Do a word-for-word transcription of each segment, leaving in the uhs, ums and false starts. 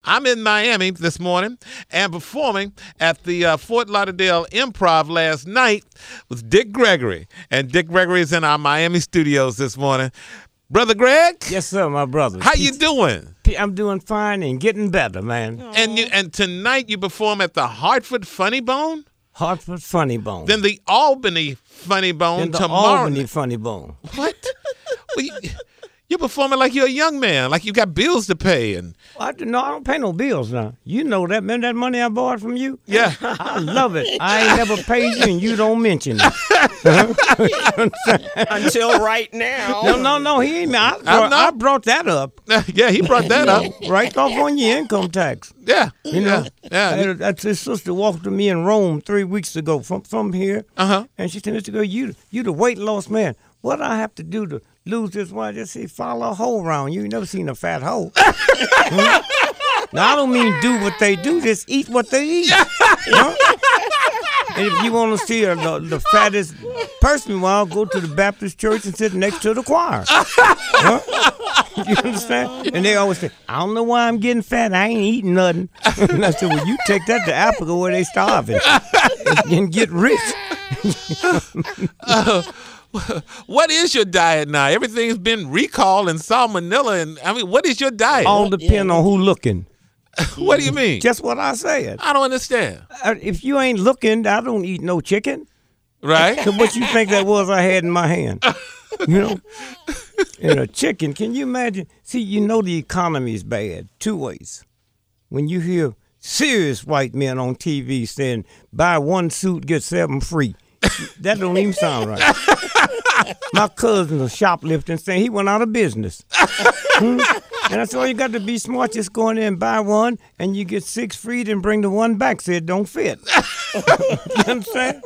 I'm in Miami this morning and performing at the uh, Fort Lauderdale Improv last night with Dick Gregory. And Dick Gregory is in our Miami studios this morning. Brother Greg? Yes, sir, my brother. How you doing? I'm doing fine and getting better, man. Aww. And you, and tonight you perform at the Hartford Funny Bone? Hartford Funny Bone. Then the Albany Funny Bone then the tomorrow. Albany Funny Bone. What? Well, you, you're performing like you're a young man, like you got bills to pay. And I, no, I don't pay no bills now. You know that, man. That money I borrowed from you? Yeah. I love it. I ain't never paid you and you don't mention it. Until right now. No, no, no. He ain't. I brought, I brought that up. Yeah, he brought that up. Right off on your income tax. Yeah. You know? Yeah. yeah. That's his sister walked to me in Rome three weeks ago from, from here. Uh-huh. And she said, Mister Girl, you, you the weight loss man. What do I have to do to lose this weight? I just say, follow a hoe around. You ain't never seen a fat hoe. hmm? Now, I don't mean do what they do. Just eat what they eat. Huh? And if you want to see a, the, the fattest person, well, go to the Baptist church and sit next to the choir. Huh? You understand? And they always say, I don't know why I'm getting fat. I ain't eating nothing. And I said, well, you take that to Africa where they starving and, and get rich. uh, what is your diet now? Everything's been recalled and salmonella. And I mean, what is your diet? All depend on who looking. What do you mean? Just what I said. I don't understand. Uh, if you ain't looking, I don't eat no chicken. Right? So what you think that was I had in my hand? You know? And a chicken, can you imagine? See, you know the economy is bad two ways. When you hear serious white men on T V saying, buy one suit, get seven free. That don't even sound right. My cousin was shoplifting, saying he went out of business. hmm? And that's all you got to be smart. Just go in there and buy one, and you get six free, then bring the one back. Say it don't fit. You understand?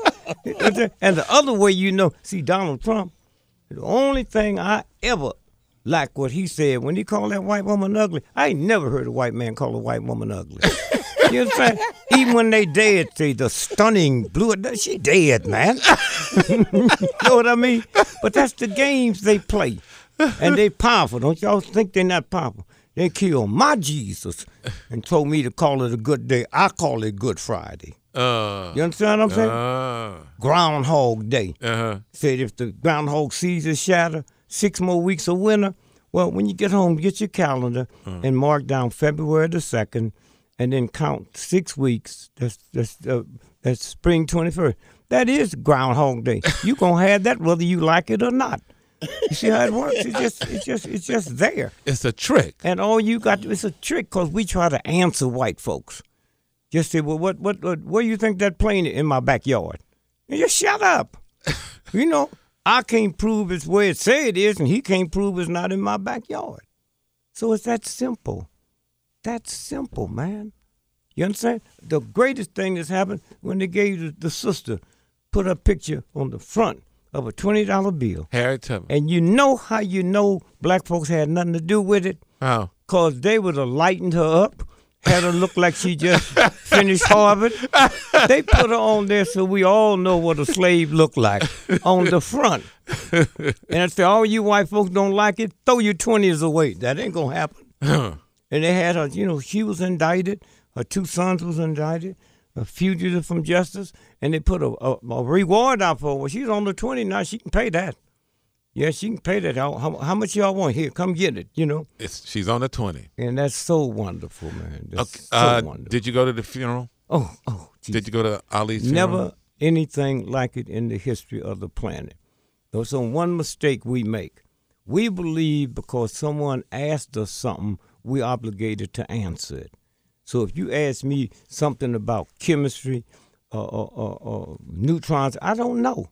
And the other way you know, see, Donald Trump, the only thing I ever like what he said when he called that white woman ugly, I ain't never heard a white man call a white woman ugly. You understand? Even when they dead, say the stunning blue, she dead, man. You know what I mean? But that's the games they play. And they powerful. Don't y'all think they're not powerful? They killed my Jesus and told me to call it a good day. I call it Good Friday. Uh, you understand what I'm saying? Uh, Groundhog Day. Uh-huh. Said if the groundhog sees is shattered, six more weeks of winter. Well, when you get home, get your calendar uh-huh. and mark down February the second, and then count six weeks. That's that's uh, that's spring twenty-first. That is Groundhog Day. You gonna have that whether you like it or not. You see how it works? It's just, it's just, it's just there. It's a trick. And all you got, to, it's a trick because we try to answer white folks. Just say, well, what, what, what, where you think that plane in my backyard? And just shut up. You know, I can't prove it's where it say it is, and he can't prove it's not in my backyard. So it's that simple. That's simple, man. You understand? The greatest thing that's happened when they gave the, the sister, put her picture on the front of a twenty dollar bill. Harriet Tubman. And you know how you know black folks had nothing to do with it? How? Because they would have lightened her up, had her look like she just finished Harvard. They put her on there so we all know what a slave looked like on the front. And I say, all you white folks don't like it, throw your twenties away. That ain't going to happen. And they had her, you know, she was indicted. Her two sons was indicted. A fugitive from justice, and they put a, a, a reward out for her. Well, she's on the twenty now. She can pay that. Yeah, she can pay that. How, how, how much y'all want? Here, come get it, you know. It's, she's on the twenty. And that's so wonderful, man. That's okay. uh, so wonderful. Did you go to the funeral? Oh, oh. Geez. Did you go to Ali's funeral? Never anything like it in the history of the planet. There's so one mistake we make. We believe because someone asked us something, we're obligated to answer it. So if you ask me something about chemistry or, or, or, or neutrons, I don't know.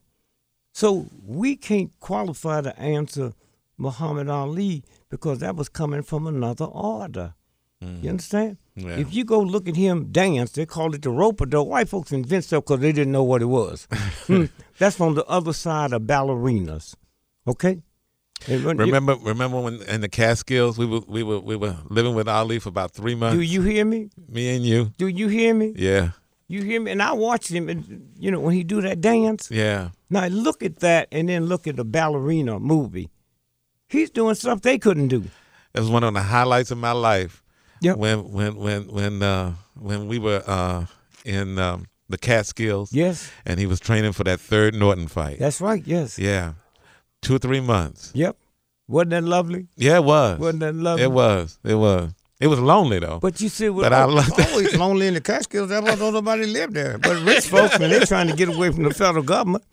So we can't qualify to answer Muhammad Ali because that was coming from another order. Mm. You understand? Yeah. If you go look at him dance, they call it the rope-a-dope. White folks invented stuff because they didn't know what it was. That's on the other side of ballerinas. Okay? Remember, remember when in the Catskills we were we were we were living with Ali for about three months. Do you hear me? Me and you. Do you hear me? Yeah. You hear me? And I watched him, and you know when he do that dance. Yeah. Now look at that, and then look at the ballerina movie. He's doing stuff they couldn't do. It was one of the highlights of my life. Yep. When when when when uh, when we were uh, in um, the Catskills. Yes. And he was training for that third Norton fight. That's right. Yes. Yeah. Two or three months. Yep. Wasn't that lovely? Yeah, it was. Wasn't that lovely? It was. It was. It was lonely though. But you see, but I loved it. Always lonely in the Catskills. That's why don't nobody live there. But rich folks, when they're trying to get away from the federal government,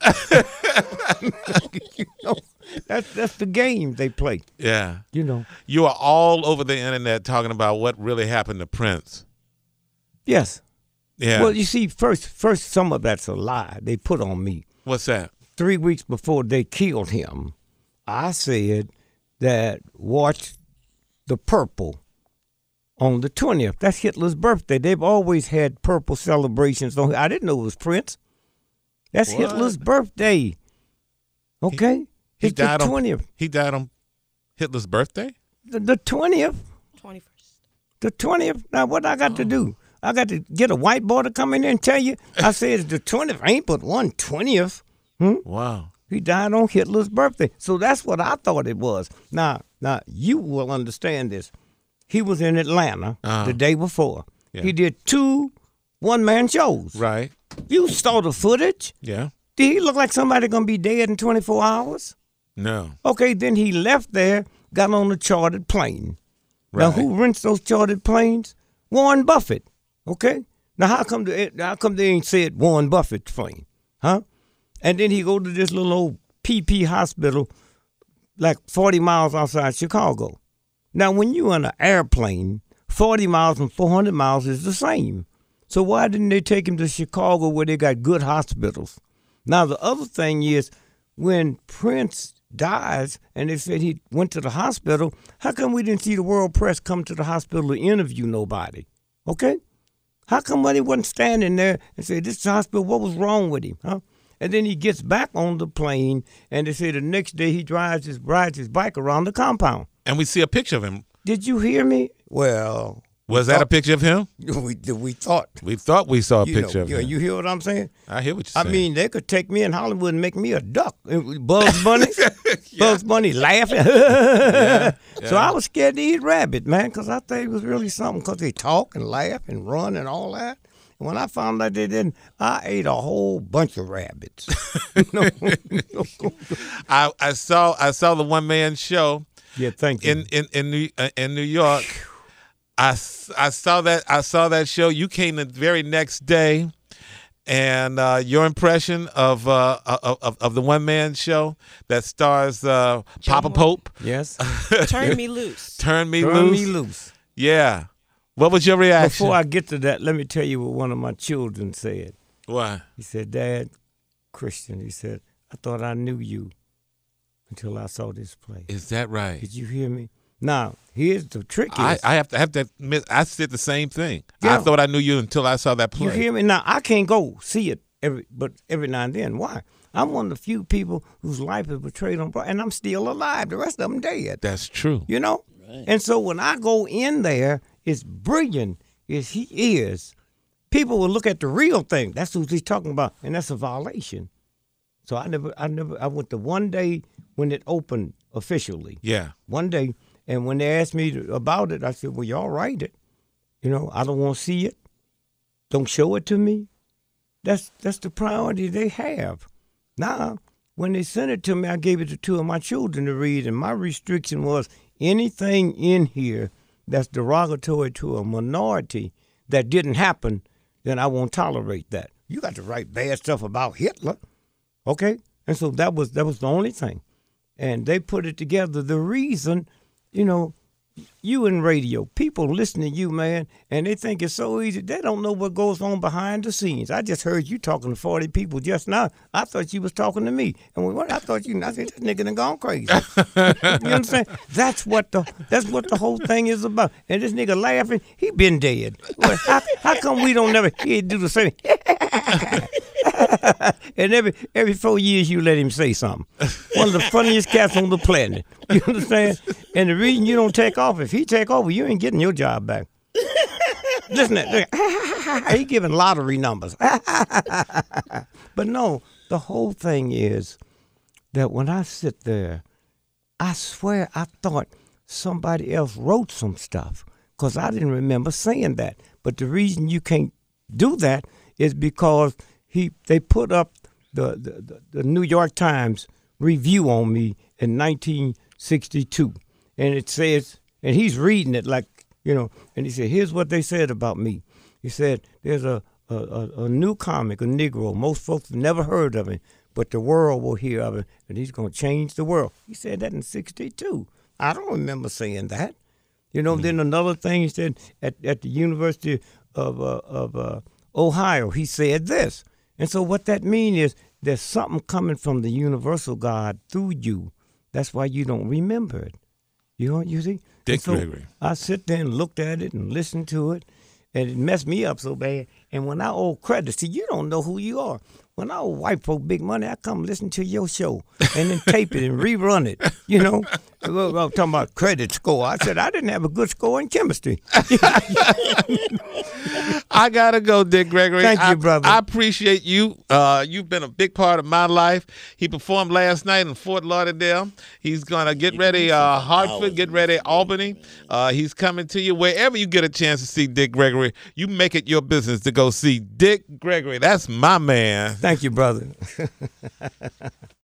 you know, that's that's the game they play. Yeah. You know. You are all over the internet talking about what really happened to Prince. Yes. Yeah. Well, you see, first, first, some of that's a lie they put on me. What's that? Three weeks before they killed him, I said that watch the purple on the twentieth. That's Hitler's birthday. They've always had purple celebrations. On, I didn't know it was Prince. That's What? Hitler's birthday. Okay? He, he it's died the on twentieth. He died on Hitler's birthday? The, the twentieth. twenty-first. The twentieth. Now, what I got oh. to do? I got to get a whiteboard to come in there and tell you. I said the twentieth. Ain't but one twentieth. Hmm? Wow. He died on Hitler's birthday. So that's what I thought it was. Now, now you will understand this. He was in Atlanta uh-huh. the day before. Yeah. He did two one-man shows. Right. You saw the footage. Yeah. Did he look like somebody going to be dead in twenty-four hours? No. Okay, then he left there, got on a chartered plane. Right. Now, who rents those chartered planes? Warren Buffett. Okay? Now, how come, the, how come they ain't said Warren Buffett's plane? Huh? And then he go to this little old P P hospital like forty miles outside Chicago. Now, when you on an airplane, forty miles and four hundred miles is the same. So why didn't they take him to Chicago where they got good hospitals? Now, the other thing is when Prince dies and they said he went to the hospital, how come we didn't see the world press come to the hospital to interview nobody? Okay? How come when he wasn't standing there and say, this is the hospital, what was wrong with him? Huh? And then he gets back on the plane, and they say the next day he drives his rides his bike around the compound. And we see a picture of him. Did you hear me? Well, was that thought, a picture of him? We we thought. We thought we saw a you picture know, of you, him. You hear what I'm saying? I hear what you're I saying. I mean, they could take me in Hollywood and make me a duck. Bugs Bunny, yeah. Bugs Bunny laughing. yeah. Yeah. So I was scared to eat rabbit, man, because I thought it was really something because they talk and laugh and run and all that. When I found out they didn't, I ate a whole bunch of rabbits. I, I saw I saw the one man show. Yeah, thank you. In in in New, uh, in New York, I, I saw that I saw that show. You came the very next day, and uh, your impression of uh, of of the one man show that stars uh, Papa Pope. Yes. Turn me loose. Turn me Turn loose. me loose. Yeah. What was your reaction? Before I get to that, let me tell you what one of my children said. What? He said, Dad, Christian, he said, I thought I knew you until I saw this play. Is that right? Did you hear me? Now, here's the trick. I, is, I have to have to admit, I said the same thing. Yeah. I thought I knew you until I saw that play. You hear me? Now, I can't go see it, every, but every now and then. Why? I'm one of the few people whose life is portrayed on Broadway, and I'm still alive. The rest of them dead. That's true. You know? Right. And so when I go in there, it's brilliant as he is. People will look at the real thing. That's what he's talking about, and that's a violation. So I never, I never, I went to one day when it opened officially. Yeah. One day, and when they asked me to, about it, I said, well, y'all write it. You know, I don't want to see it. Don't show it to me. That's that's the priority they have. Now, when they sent it to me, I gave it to two of my children to read, and my restriction was anything in here that's derogatory to a minority that didn't happen, then I won't tolerate that. You got to write bad stuff about Hitler, okay? And so that was that was the only thing. And they put it together. The reason, you know, you in radio, people listen to you, man, and they think it's so easy. They don't know what goes on behind the scenes. I just heard you talking to forty people just now. I thought you was talking to me. And when I thought you, I said, this nigga done gone crazy. You understand? That's what the that's what the whole thing is about. And this nigga laughing, he been dead. Well, how, how come we don't never hear do the same? And every every four years you let him say something. One of the funniest cats on the planet. You understand? And the reason you don't take off, if he take over, you ain't getting your job back. Listen to that. He giving lottery numbers. But no, the whole thing is that when I sit there, I swear I thought somebody else wrote some stuff. because I didn't remember saying that. But the reason you can't do that is because he they put up the, the, the New York Times review on me in nineteen sixty-two. And it says, and he's reading it like, you know, and he said, here's what they said about me. He said, there's a, a, a, a new comic, a Negro. Most folks have never heard of him, but the world will hear of him, and he's going to change the world. He said that in sixty-two. I don't remember saying that. You know, mm-hmm. Then another thing he said at, at the University of, uh, of uh, Ohio, he said this. And so what that means is there's something coming from the universal God through you. That's why you don't remember it. You know, you see? Dick so Gregory. I sit there and looked at it and listened to it, and it messed me up so bad. And when I owe credit, see, you don't know who you are. When I owe white folk big money, I come listen to your show and then tape it and rerun it. You know, I'm talking about credit score. I said I didn't have a good score in chemistry. I gotta go, Dick Gregory. Thank you, I, brother. I appreciate you. Uh, you've been a big part of my life. He performed last night in Fort Lauderdale. He's gonna get ready, uh, Hartford, get ready, Albany. Uh, he's coming to you wherever you get a chance to see Dick Gregory. You make it your business to go see Dick Gregory. That's my man. Thank you, brother.